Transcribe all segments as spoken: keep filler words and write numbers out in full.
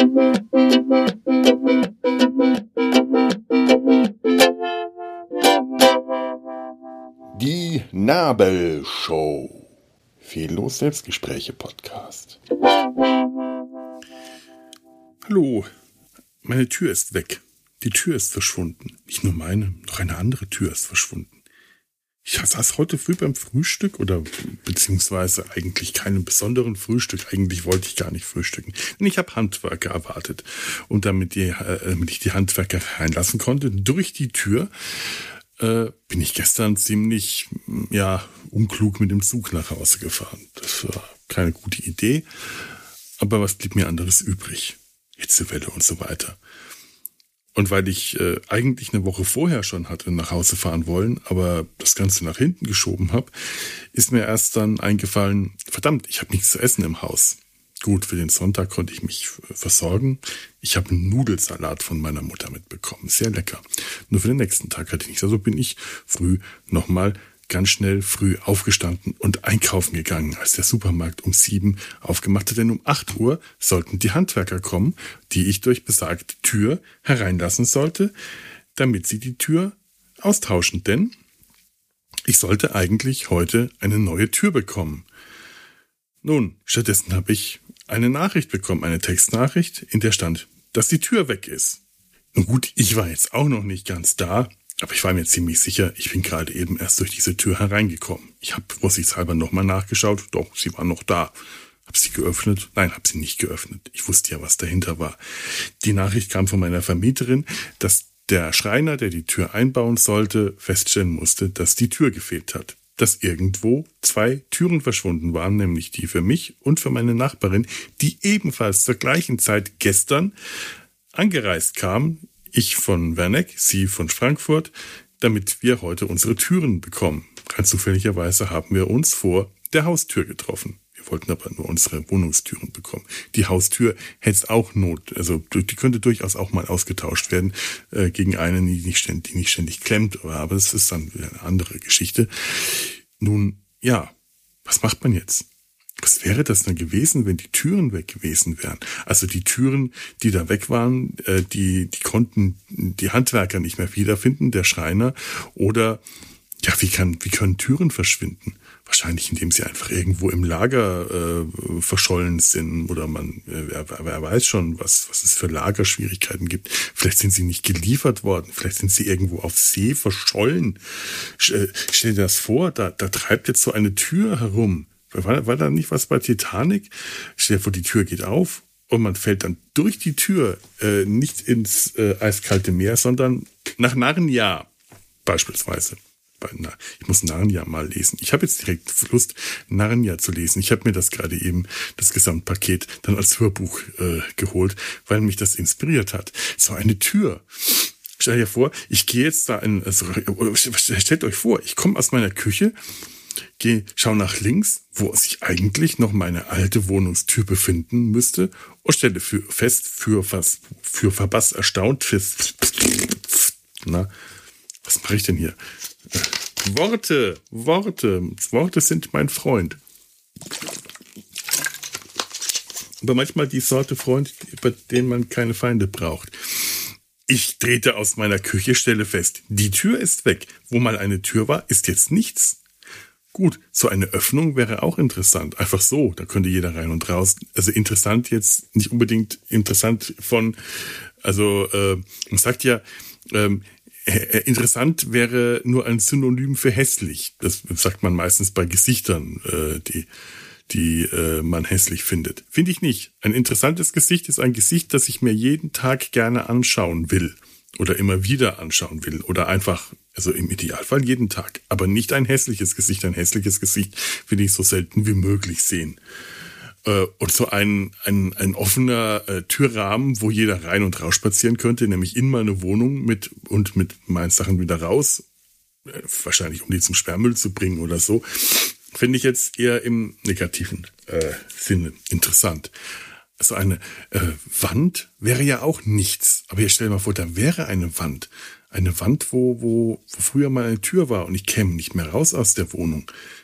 Die Nabelshow. Fehllos Selbstgespräche Podcast. Hallo, meine Tür ist weg. Die Tür ist verschwunden. Nicht nur meine, noch eine andere Tür ist verschwunden. Ich saß heute früh beim Frühstück oder beziehungsweise eigentlich keinem besonderen Frühstück. Eigentlich wollte ich gar nicht frühstücken. Denn ich habe Handwerker erwartet. Und damit, die, äh, damit ich die Handwerker reinlassen konnte, durch die Tür, äh, bin ich gestern ziemlich ja unklug mit dem Zug nach Hause gefahren. Das war keine gute Idee. Aber was blieb mir anderes übrig? Hitzewelle und so weiter. Und weil ich äh, eigentlich eine Woche vorher schon hatte nach Hause fahren wollen, aber das Ganze nach hinten geschoben habe, ist mir erst dann eingefallen, verdammt, ich habe nichts zu essen im Haus. Gut, für den Sonntag konnte ich mich versorgen. Ich habe einen Nudelsalat von meiner Mutter mitbekommen. Sehr lecker. Nur für den nächsten Tag hatte ich nichts. Also bin ich früh nochmal ganz schnell früh aufgestanden und einkaufen gegangen, als der Supermarkt um sieben aufgemacht hat. Denn um acht Uhr sollten die Handwerker kommen, die ich durch besagte Tür hereinlassen sollte, damit sie die Tür austauschen. Denn ich sollte eigentlich heute eine neue Tür bekommen. Nun, stattdessen habe ich eine Nachricht bekommen, eine Textnachricht, in der stand, dass die Tür weg ist. Nun gut, ich war jetzt auch noch nicht ganz da, aber ich war mir ziemlich sicher, ich bin gerade eben erst durch diese Tür hereingekommen. Ich habe vorsichtshalber nochmal nachgeschaut, doch, sie war noch da. Hab sie geöffnet? Nein, hab sie nicht geöffnet. Ich wusste ja, was dahinter war. Die Nachricht kam von meiner Vermieterin, dass der Schreiner, der die Tür einbauen sollte, feststellen musste, dass die Tür gefehlt hat. Dass irgendwo zwei Türen verschwunden waren, nämlich die für mich und für meine Nachbarin, die ebenfalls zur gleichen Zeit gestern angereist kam. Ich von Werneck, sie von Frankfurt, damit wir heute unsere Türen bekommen. Ganz zufälligerweise haben wir uns vor der Haustür getroffen. Wir wollten aber nur unsere Wohnungstüren bekommen. Die Haustür hätte es auch Not, also die könnte durchaus auch mal ausgetauscht werden äh, gegen eine, die nicht, ständig, die nicht ständig klemmt. Aber das ist dann wieder eine andere Geschichte. Nun, ja, was macht man jetzt? Was wäre das denn gewesen, wenn die Türen weg gewesen wären? Also die Türen, die da weg waren, äh, die, die konnten die Handwerker nicht mehr wiederfinden, der Schreiner. Oder, ja, wie kann, wie können Türen verschwinden? Wahrscheinlich, indem sie einfach irgendwo im Lager äh, verschollen sind. Oder man, äh, wer, wer weiß schon, was, was es für Lagerschwierigkeiten gibt. Vielleicht sind sie nicht geliefert worden. Vielleicht sind sie irgendwo auf See verschollen. Äh, stell dir das vor, da, da treibt jetzt so eine Tür herum. War, war da nicht was bei Titanic? Stell dir vor, die Tür geht auf und man fällt dann durch die Tür äh, nicht ins äh, eiskalte Meer, sondern nach Narnia beispielsweise. Na, ich muss Narnia mal lesen. Ich habe jetzt direkt Lust, Narnia zu lesen. Ich habe mir das gerade eben, das Gesamtpaket, dann als Hörbuch äh, geholt, weil mich das inspiriert hat. So eine Tür. Stell dir vor, ich gehe jetzt da in, also, stellt euch vor, ich komme aus meiner Küche, Geh, schau nach links, wo sich eigentlich noch meine alte Wohnungstür befinden müsste, und stelle für, fest, für was, für verbass erstaunt, fest, na, was mache ich denn hier? Worte, Worte, Worte sind mein Freund. Aber manchmal die Sorte Freund, bei denen man keine Feinde braucht. Ich trete aus meiner Küche, stelle fest, die Tür ist weg. Wo mal eine Tür war, ist jetzt nichts. Gut, so eine Öffnung wäre auch interessant. Einfach so, da könnte jeder rein und raus. Also interessant jetzt, nicht unbedingt interessant von, also äh, man sagt ja, ähm, interessant wäre nur ein Synonym für hässlich. Das sagt man meistens bei Gesichtern, äh, die die äh, man hässlich findet. Finde ich nicht. Ein interessantes Gesicht ist ein Gesicht, das ich mir jeden Tag gerne anschauen will. Oder immer wieder anschauen will. Oder einfach, also im Idealfall jeden Tag. Aber nicht ein hässliches Gesicht. Ein hässliches Gesicht will ich so selten wie möglich sehen. Äh, und so ein, ein, ein offener äh, Türrahmen, wo jeder rein und raus spazieren könnte, nämlich in meine Wohnung mit und mit meinen Sachen wieder raus. Äh, wahrscheinlich, um die zum Sperrmüll zu bringen oder so. Finde ich jetzt eher im negativen äh, Sinne interessant. Also eine äh, Wand wäre ja auch nichts. Aber jetzt stell dir mal vor, da wäre eine Wand. Eine Wand, wo, wo, wo früher mal eine Tür war und ich käme nicht mehr raus aus der Wohnung.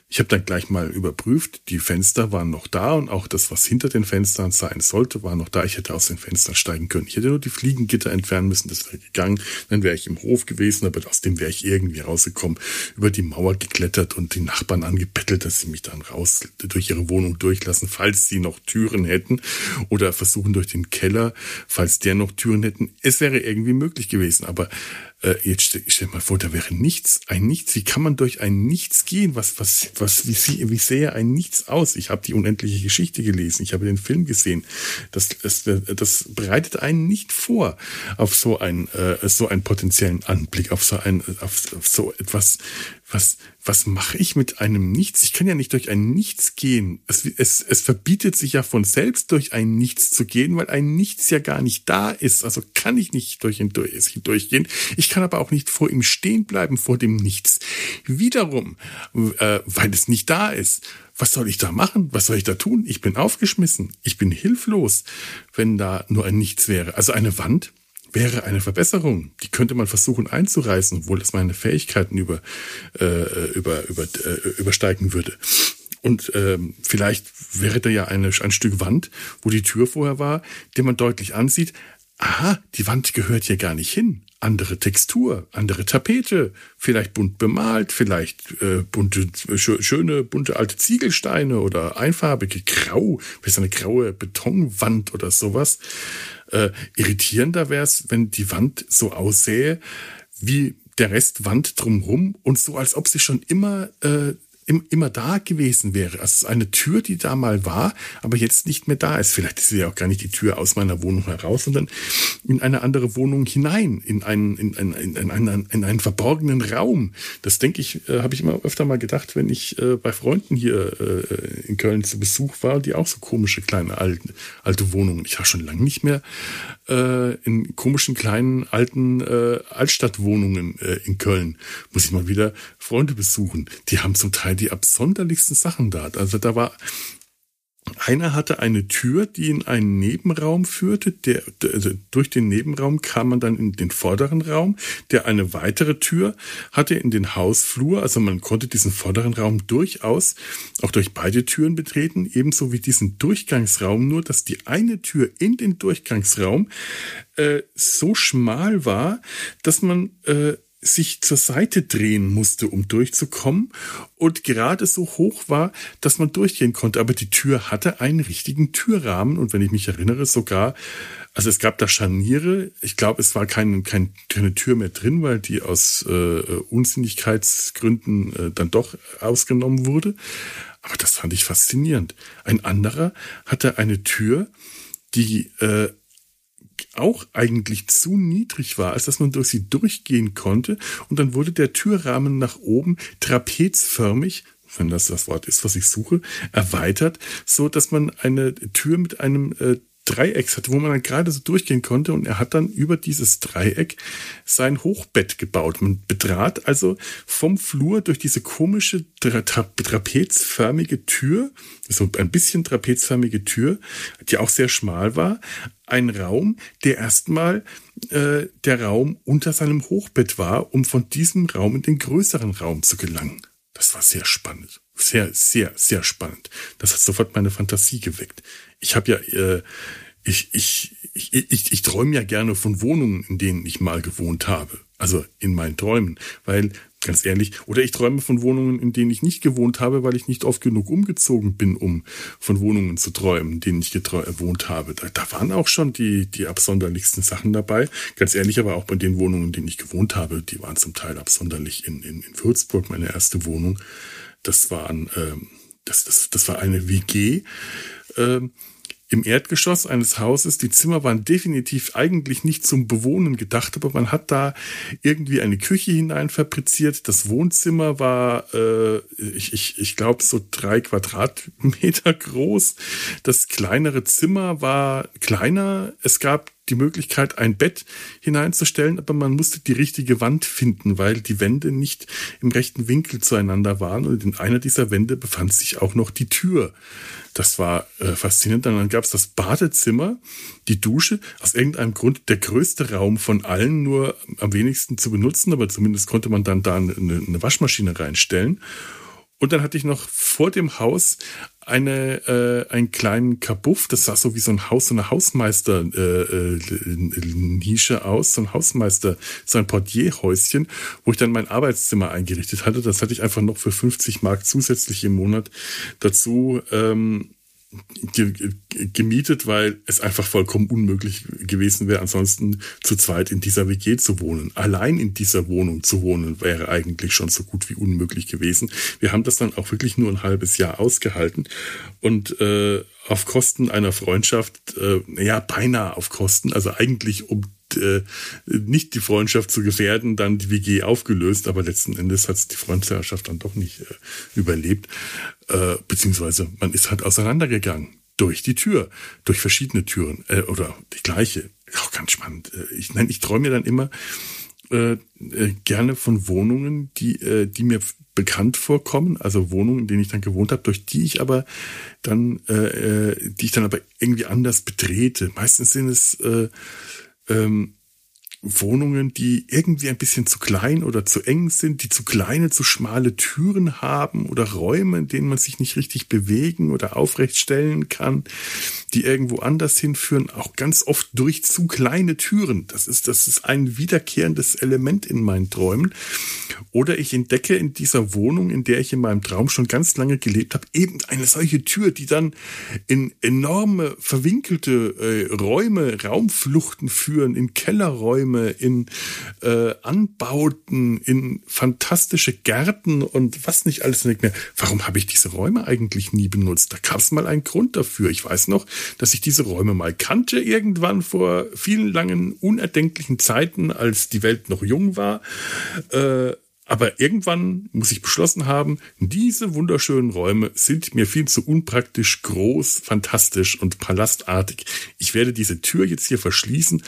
Ich habe dann gleich mal überprüft, die Fenster waren noch da und auch das, was hinter den Fenstern sein sollte, war noch da. Ich hätte aus den Fenstern steigen können. Ich hätte nur die Fliegengitter entfernen müssen, das wäre gegangen. Dann wäre ich im Hof gewesen, aber aus dem wäre ich irgendwie rausgekommen, über die Mauer geklettert und die Nachbarn angebettelt, dass sie mich dann raus durch ihre Wohnung durchlassen, falls sie noch Türen hätten, oder versuchen durch den Keller, falls der noch Türen hätten. Es wäre irgendwie möglich gewesen, aber äh, jetzt stell, stell mal vor, da wäre nichts, ein Nichts. Wie kann man durch ein Nichts gehen? Was, was, was, wie, sie, wie sähe ein Nichts aus? Ich habe die unendliche Geschichte gelesen, ich habe den Film gesehen. Das, das, das bereitet einen nicht vor auf so einen, äh, so einen potenziellen Anblick, auf so ein, auf, auf so etwas. Was, was mache ich mit einem Nichts? Ich kann ja nicht durch ein Nichts gehen. Es, es, es verbietet sich ja von selbst, durch ein Nichts zu gehen, weil ein Nichts ja gar nicht da ist. Also kann ich nicht durch ihn durch, durchgehen. Ich kann aber auch nicht vor ihm stehen bleiben, vor dem Nichts. Wiederum, äh, weil es nicht da ist. Was soll ich da machen? Was soll ich da tun? Ich bin aufgeschmissen. Ich bin hilflos, wenn da nur ein Nichts wäre. Also eine Wand wäre eine Verbesserung. Die könnte man versuchen einzureißen, obwohl das meine Fähigkeiten über, äh, über, über, äh, übersteigen würde. Und ähm, vielleicht wäre da ja eine, ein Stück Wand, wo die Tür vorher war, den man deutlich ansieht, aha, die Wand gehört hier gar nicht hin. Andere Textur, andere Tapete, vielleicht bunt bemalt, vielleicht äh, bunte, schöne, bunte alte Ziegelsteine oder einfarbige Grau, vielleicht eine graue Betonwand oder sowas. Äh, irritierender wäre es, wenn die Wand so aussähe wie der Rest Wand drumherum und so, als ob sie schon immer äh, immer da gewesen wäre. Also es ist eine Tür, die da mal war, aber jetzt nicht mehr da ist. Vielleicht ist sie ja auch gar nicht die Tür aus meiner Wohnung heraus, sondern in eine andere Wohnung hinein, in einen, in einen, in einen, in einen verborgenen Raum. Das denke ich, äh, habe ich immer öfter mal gedacht, wenn ich äh, bei Freunden hier äh, in Köln zu Besuch war, die auch so komische kleine alte, alte Wohnungen. Ich war schon lange nicht mehr äh, in komischen kleinen alten äh, Altstadtwohnungen äh, in Köln. Muss ich mal wieder Freunde besuchen. Die haben zum Teil die absonderlichsten Sachen da. Also da war, einer hatte eine Tür, die in einen Nebenraum führte. Der, der, durch den Nebenraum kam man dann in den vorderen Raum, der eine weitere Tür hatte in den Hausflur. Also man konnte diesen vorderen Raum durchaus auch durch beide Türen betreten, ebenso wie diesen Durchgangsraum, nur dass die eine Tür in den Durchgangsraum äh, so schmal war, dass man äh, sich zur Seite drehen musste, um durchzukommen, und gerade so hoch war, dass man durchgehen konnte. Aber die Tür hatte einen richtigen Türrahmen und wenn ich mich erinnere, sogar, also es gab da Scharniere. Ich glaube, es war kein, kein, keine Tür mehr drin, weil die aus äh, Unsinnigkeitsgründen äh, dann doch ausgenommen wurde. Aber das fand ich faszinierend. Ein anderer hatte eine Tür, die äh, auch eigentlich zu niedrig war, als dass man durch sie durchgehen konnte. Und dann wurde der Türrahmen nach oben trapezförmig, wenn das das Wort ist, was ich suche, erweitert, so dass man eine Tür mit einem äh, Dreieck hatte, wo man dann gerade so durchgehen konnte. Und er hat dann über dieses Dreieck sein Hochbett gebaut. Man betrat also vom Flur durch diese komische tra- tra- trapezförmige Tür, so ein bisschen trapezförmige Tür, die auch sehr schmal war, ein Raum, der erstmal äh, der Raum unter seinem Hochbett war, um von diesem Raum in den größeren Raum zu gelangen. Das war sehr spannend. Sehr, sehr, sehr spannend. Das hat sofort meine Fantasie geweckt. Ich habe ja, äh, ich, ich, ich, ich, ich träume ja gerne von Wohnungen, in denen ich mal gewohnt habe. Also in meinen Träumen. Weil, ganz ehrlich, oder ich träume von Wohnungen, in denen ich nicht gewohnt habe, weil ich nicht oft genug umgezogen bin, um von Wohnungen zu träumen, in denen ich gewohnt habe. Da, da waren auch schon die, die absonderlichsten Sachen dabei. Ganz ehrlich, aber auch bei den Wohnungen, in denen ich gewohnt habe, die waren zum Teil absonderlich. In, in, in Würzburg, meine erste Wohnung, das waren, ähm, das, das, das war eine W G, ähm, im Erdgeschoss eines Hauses. Die Zimmer waren definitiv eigentlich nicht zum Bewohnen gedacht, aber man hat da irgendwie eine Küche hinein fabriziert. Das Wohnzimmer war, äh, ich, ich, ich glaube, so drei Quadratmeter groß. Das kleinere Zimmer war kleiner. Es gab die Möglichkeit, ein Bett hineinzustellen, aber man musste die richtige Wand finden, weil die Wände nicht im rechten Winkel zueinander waren. Und in einer dieser Wände befand sich auch noch die Tür. Das war äh, faszinierend. Dann gab es das Badezimmer, die Dusche, aus irgendeinem Grund der größte Raum von allen, nur am wenigsten zu benutzen, aber zumindest konnte man dann da eine, eine Waschmaschine reinstellen. Und dann hatte ich noch vor dem Haus eine äh, einen kleinen Kabuff, das sah so wie so ein Haus, so eine Hausmeister-Nische äh, äh, aus, so ein Hausmeister, so ein Portierhäuschen, wo ich dann mein Arbeitszimmer eingerichtet hatte. Das hatte ich einfach noch für fünfzig Mark zusätzlich im Monat dazu ähm, ge- gemietet, weil es einfach vollkommen unmöglich gewesen wäre, ansonsten zu zweit in dieser W G zu wohnen. Allein in dieser Wohnung zu wohnen wäre eigentlich schon so gut wie unmöglich gewesen. Wir haben das dann auch wirklich nur ein halbes Jahr ausgehalten und äh, auf Kosten einer Freundschaft, äh, ja beinahe auf Kosten, also eigentlich um äh, nicht die Freundschaft zu gefährden, dann die W G aufgelöst, aber letzten Endes hat die Freundschaft dann doch nicht äh, überlebt, äh, beziehungsweise man ist halt auseinandergegangen. Durch die Tür, durch verschiedene Türen äh, oder die gleiche. Auch ganz spannend. Ich, nein, ich träume mir dann immer äh, äh, gerne von Wohnungen, die, äh, die mir bekannt vorkommen, also Wohnungen, in denen ich dann gewohnt habe, durch die ich aber dann, äh, die ich dann aber irgendwie anders betrete. Meistens sind es äh, ähm, Wohnungen, die irgendwie ein bisschen zu klein oder zu eng sind, die zu kleine, zu schmale Türen haben oder Räume, in denen man sich nicht richtig bewegen oder aufrecht stellen kann, die irgendwo anders hinführen, auch ganz oft durch zu kleine Türen. Das ist, das ist ein wiederkehrendes Element in meinen Träumen. Oder ich entdecke in dieser Wohnung, in der ich in meinem Traum schon ganz lange gelebt habe, eben eine solche Tür, die dann in enorme, verwinkelte äh, Räume, Raumfluchten führen, in Kellerräume, in äh, Anbauten, in fantastische Gärten und was nicht alles nicht mehr. Warum habe ich diese Räume eigentlich nie benutzt? Da gab es mal einen Grund dafür. Ich weiß noch, dass ich diese Räume mal kannte, irgendwann vor vielen langen, unerdenklichen Zeiten, als die Welt noch jung war. Äh, aber irgendwann muss ich beschlossen haben, diese wunderschönen Räume sind mir viel zu unpraktisch, groß, fantastisch und palastartig. Ich werde diese Tür jetzt hier verschließen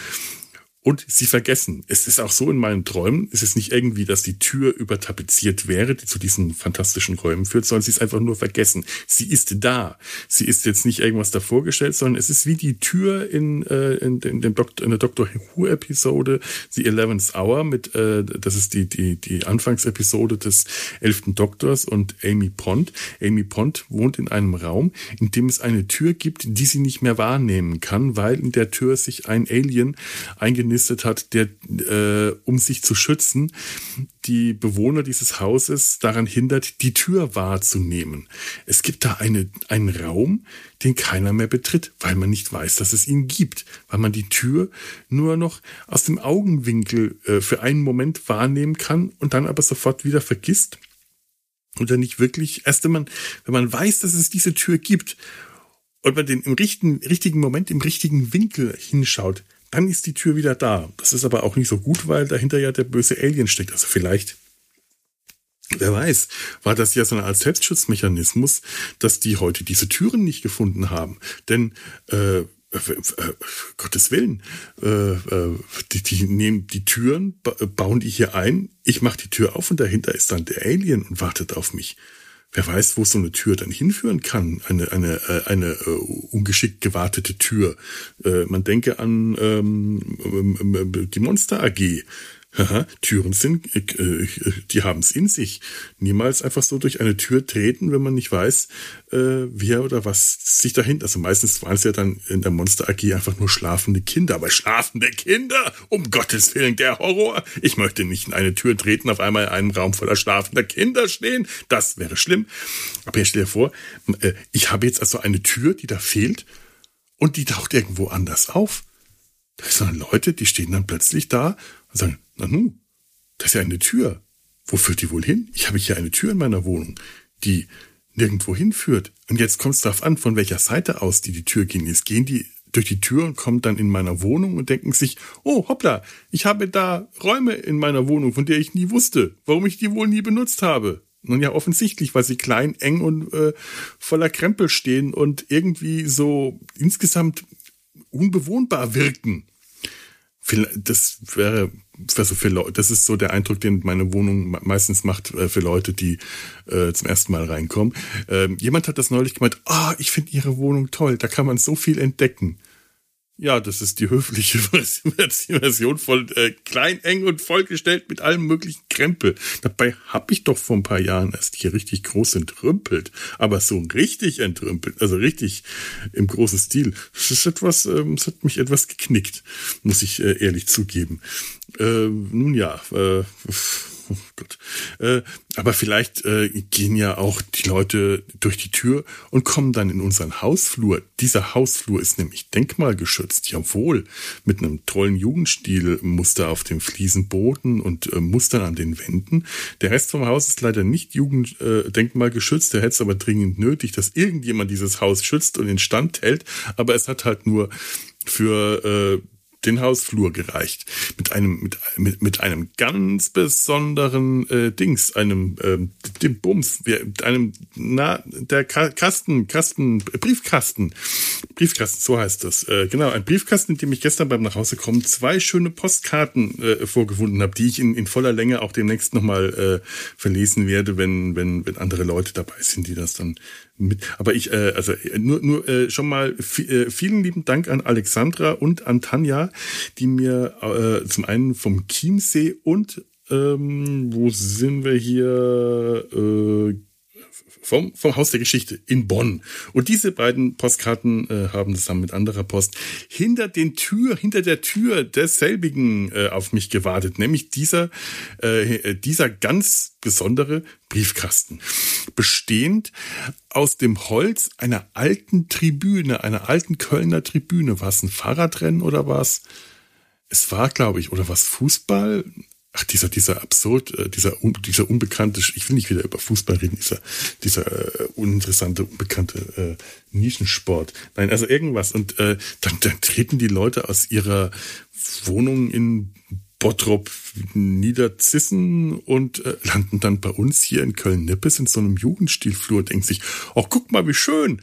und sie vergessen. Es ist auch so in meinen Träumen, es ist nicht irgendwie, dass die Tür übertapeziert wäre, die zu diesen fantastischen Räumen führt, sondern sie ist einfach nur vergessen. Sie ist da. Sie ist jetzt nicht irgendwas davor gestellt, sondern es ist wie die Tür in, äh, in, in, dem Dok- in der Doctor Who-Episode, The Eleventh Hour, mit, äh, das ist die, die, die Anfangsepisode des elften Doktors und Amy Pond. Amy Pond wohnt in einem Raum, in dem es eine Tür gibt, die sie nicht mehr wahrnehmen kann, weil in der Tür sich ein Alien eingenistet hat, der, äh, um sich zu schützen, die Bewohner dieses Hauses daran hindert, die Tür wahrzunehmen. Es gibt da eine, einen Raum, den keiner mehr betritt, weil man nicht weiß, dass es ihn gibt, weil man die Tür nur noch aus dem Augenwinkel äh, für einen Moment wahrnehmen kann und dann aber sofort wieder vergisst oder nicht wirklich, erst wenn man, wenn man weiß, dass es diese Tür gibt und man den im richtigen, richtigen Moment, im richtigen Winkel hinschaut, dann ist die Tür wieder da. Das ist aber auch nicht so gut, weil dahinter ja der böse Alien steckt. Also vielleicht, wer weiß, war das ja so eine Art Selbstschutzmechanismus, dass die heute diese Türen nicht gefunden haben. Denn, äh, äh, äh, Gottes Willen, äh, äh, die, die nehmen die Türen, ba- bauen die hier ein, ich mache die Tür auf und dahinter ist dann der Alien und wartet auf mich. Wer weiß, wo so eine Tür dann hinführen kann, eine eine eine, eine uh, ungeschickt gewartete Tür. Äh, man denke an ähm, die Monster A G. Haha, Türen sind, äh, die haben es in sich. Niemals einfach so durch eine Tür treten, wenn man nicht weiß, äh, wer oder was sich dahinter. Also meistens waren es ja dann in der Monster A G einfach nur schlafende Kinder. Aber schlafende Kinder, um Gottes Willen, der Horror. Ich möchte nicht in eine Tür treten, auf einmal in einem Raum voller schlafender Kinder stehen. Das wäre schlimm. Aber jetzt stell dir vor, äh, ich habe jetzt also eine Tür, die da fehlt und die taucht irgendwo anders auf. Da sind dann Leute, die stehen dann plötzlich da und sagen, na nun, das ist ja eine Tür. Wo führt die wohl hin? Ich habe hier eine Tür in meiner Wohnung, die nirgendwo hinführt. Und jetzt kommt es darauf an, von welcher Seite aus die die Tür gehen. Jetzt gehen die durch die Tür und kommen dann in meiner Wohnung und denken sich, oh hoppla, ich habe da Räume in meiner Wohnung, von der ich nie wusste, warum ich die wohl nie benutzt habe. Nun ja, offensichtlich, weil sie klein, eng und äh, voller Krempel stehen und irgendwie so insgesamt unbewohnbar wirken. Das wäre, also für Leute, das ist so der Eindruck, den meine Wohnung meistens macht für Leute, die äh, zum ersten Mal reinkommen. Ähm, jemand hat das neulich gemeint, ah, oh, ich finde Ihre Wohnung toll, da kann man so viel entdecken. Ja, das ist die höfliche Version von äh, klein, eng und vollgestellt mit allem möglichen Krempel. Dabei habe ich doch vor ein paar Jahren erst hier richtig groß entrümpelt. Aber so richtig entrümpelt, also richtig im großen Stil. Das ist etwas, ähm, das hat mich etwas geknickt, muss ich äh, ehrlich zugeben. Äh, nun ja, äh, oh Gott. Äh, aber vielleicht äh, gehen ja auch die Leute durch die Tür und kommen dann in unseren Hausflur. Dieser Hausflur ist nämlich denkmalgeschützt, jawohl, mit einem tollen Jugendstilmuster auf dem Fliesenboden und äh, Mustern an den Wänden. Der Rest vom Haus ist leider nicht Jugend äh, denkmalgeschützt, der hätte es aber dringend nötig, dass irgendjemand dieses Haus schützt und instand hält, aber es hat halt nur für äh, den Hausflur gereicht. Mit einem, mit, mit, mit einem ganz besonderen äh, Dings, einem, ähm, dem Bums, mit einem, na, der Kasten, Kasten, Briefkasten, Briefkasten, so heißt das. Äh, genau, ein Briefkasten, in dem ich gestern beim Nachhausekommen zwei schöne Postkarten äh, vorgefunden habe, die ich in, in voller Länge auch demnächst nochmal äh, verlesen werde, wenn, wenn, wenn andere Leute dabei sind, die das dann mit, aber ich, äh, also nur, nur äh, schon mal f- äh, vielen lieben Dank an Alexandra und an Tanja, die mir äh, zum einen vom Chiemsee und ähm, wo sind wir hier? Äh, Vom, vom Haus der Geschichte in Bonn. Und diese beiden Postkarten äh, haben zusammen mit anderer Post hinter den Tür, hinter der Tür desselbigen äh, auf mich gewartet, nämlich dieser, äh, dieser ganz besondere Briefkasten, bestehend aus dem Holz einer alten Tribüne, einer alten Kölner Tribüne. War es ein Fahrradrennen oder was? Es war, glaube ich, oder was Fußball? Ach, dieser, dieser absurd, äh, dieser, dieser unbekannte, ich will nicht wieder über Fußball reden, dieser, dieser äh, uninteressante, unbekannte äh, Nischensport. Nein, also irgendwas. Und äh, dann, dann treten die Leute aus ihrer Wohnung in Bottrop Niederzissen und äh, landen dann bei uns hier in Köln-Nippes in so einem Jugendstilflur und denken sich, oh, guck mal, wie schön.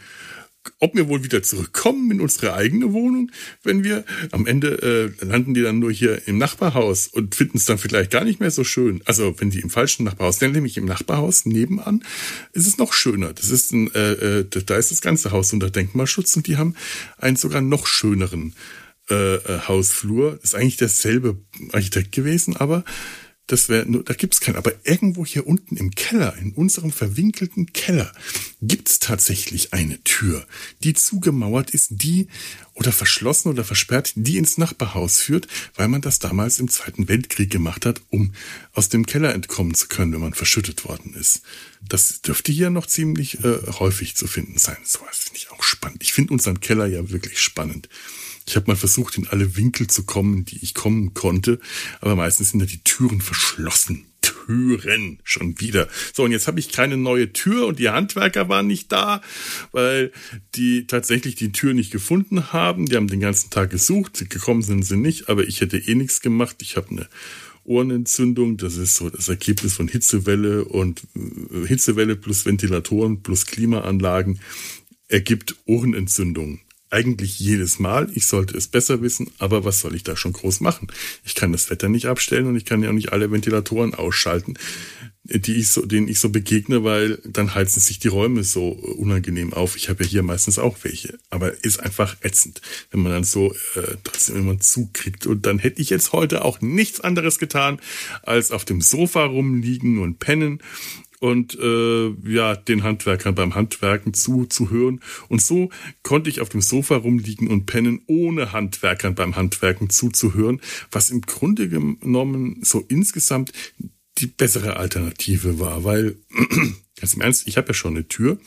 Ob wir wohl wieder zurückkommen in unsere eigene Wohnung, wenn wir am Ende äh, landen die dann nur hier im Nachbarhaus und finden es dann vielleicht gar nicht mehr so schön. Also wenn die im falschen Nachbarhaus, dann nämlich im Nachbarhaus nebenan, ist es noch schöner. Das ist ein, äh, äh, da ist das ganze Haus unter Denkmalschutz und die haben einen sogar noch schöneren äh, äh, Hausflur. Ist eigentlich derselbe Architekt gewesen, aber das wäre nur, da gibt's keinen. Aber irgendwo hier unten im Keller, in unserem verwinkelten Keller, gibt's tatsächlich eine Tür, die zugemauert ist, die oder verschlossen oder versperrt, die ins Nachbarhaus führt, weil man das damals im Zweiten Weltkrieg gemacht hat, um aus dem Keller entkommen zu können, wenn man verschüttet worden ist. Das dürfte hier noch ziemlich äh, häufig zu finden sein. So was finde ich auch spannend. Ich finde unseren Keller ja wirklich spannend. Ich habe mal versucht, in alle Winkel zu kommen, die ich kommen konnte, aber meistens sind da die Türen verschlossen. Türen, schon wieder. So, und jetzt habe ich keine neue Tür und die Handwerker waren nicht da, weil die tatsächlich die Tür nicht gefunden haben. Die haben den ganzen Tag gesucht, gekommen sind sie nicht, aber ich hätte eh nichts gemacht. Ich habe eine Ohrenentzündung, das ist so das Ergebnis von Hitzewelle und äh, Hitzewelle plus Ventilatoren plus Klimaanlagen ergibt Ohrenentzündung. Eigentlich jedes Mal. Ich sollte es besser wissen, aber was soll ich da schon groß machen? Ich kann das Wetter nicht abstellen und ich kann ja auch nicht alle Ventilatoren ausschalten, die ich so, denen ich so begegne, weil dann heizen sich die Räume so unangenehm auf. Ich habe ja hier meistens auch welche, aber ist einfach ätzend, wenn man dann so äh, trotzdem immer zukriegt. Und dann hätte ich jetzt heute auch nichts anderes getan, als auf dem Sofa rumliegen und pennen und äh, ja, den Handwerkern beim Handwerken zuzuhören. Und so konnte ich auf dem Sofa rumliegen und pennen, ohne Handwerkern beim Handwerken zuzuhören, was im Grunde genommen so insgesamt die bessere Alternative war, weil, ganz im Ernst, ich habe ja schon eine Tür.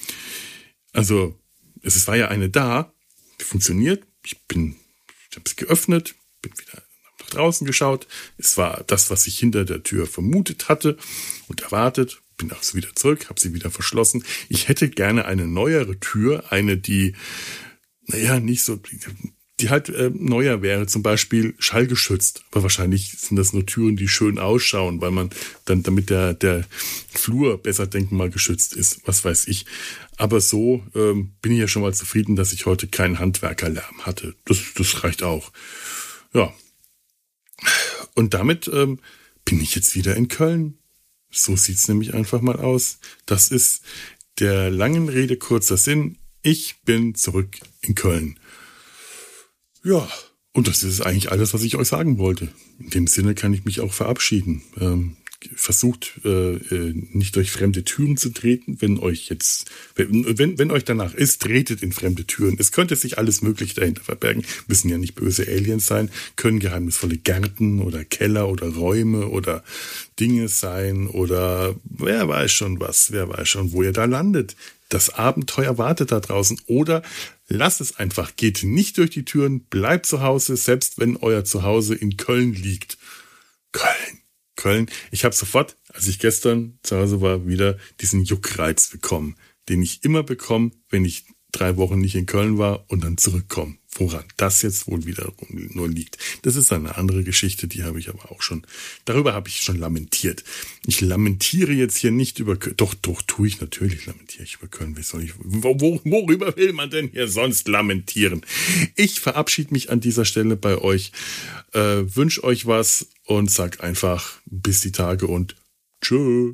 Also es war ja eine da, die funktioniert. Ich bin, ich habe es geöffnet, bin wieder nach draußen geschaut. Es war das, was ich hinter der Tür vermutet hatte und erwartet. Bin auch so wieder zurück, habe sie wieder verschlossen. Ich hätte gerne eine neuere Tür, eine, die, naja, nicht so, die halt äh, neuer wäre, zum Beispiel schallgeschützt. Aber wahrscheinlich sind das nur Türen, die schön ausschauen, weil man dann, damit der, der Flur besser denkmalgeschützt ist, was weiß ich. Aber so ähm, bin ich ja schon mal zufrieden, dass ich heute keinen Handwerkerlärm hatte. Das, das reicht auch. Ja. Und damit ähm, bin ich jetzt wieder in Köln. So sieht's nämlich einfach mal aus. Das ist der langen Rede kurzer Sinn. Ich bin zurück in Köln. Ja, und das ist eigentlich alles, was ich euch sagen wollte. In dem Sinne kann ich mich auch verabschieden. Ähm, versucht äh, nicht durch fremde Türen zu treten, wenn euch jetzt, wenn, wenn, wenn euch danach ist, tretet in fremde Türen. Es könnte sich alles Mögliche dahinter verbergen. Müssen ja nicht böse Aliens sein, können geheimnisvolle Gärten oder Keller oder Räume oder Dinge sein oder wer weiß schon was, wer weiß schon, wo ihr da landet. Das Abenteuer wartet da draußen oder lasst es einfach, geht nicht durch die Türen, bleibt zu Hause, selbst wenn euer Zuhause in Köln liegt. Köln. Köln. Ich habe sofort, als ich gestern zu Hause war, wieder diesen Juckreiz bekommen, den ich immer bekomme, wenn ich drei Wochen nicht in Köln war und dann zurückkomme. Woran das jetzt wohl wiederum nur liegt. Das ist eine andere Geschichte, die habe ich aber auch schon, darüber habe ich schon lamentiert. Ich lamentiere jetzt hier nicht über Köln, doch, doch, tue ich natürlich, lamentiere ich über Köln. Wie soll ich, wo, worüber will man denn hier sonst lamentieren? Ich verabschiede mich an dieser Stelle bei euch, äh, wünsche euch was und sag einfach bis die Tage und tschö.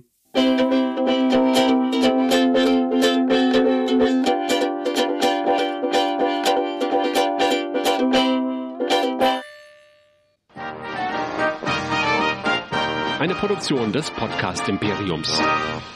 Eine Produktion des Podcast Imperiums.